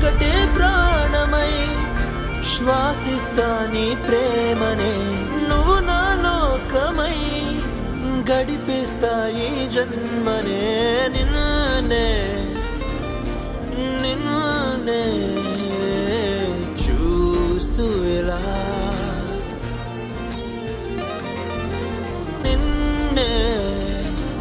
ఒకటే ప్రాణమై శ్వాసిస్తా నీ ప్రేమనే నువ్వు నా లోకమై గడిపిస్తా ఈ జన్మనే నిన్ను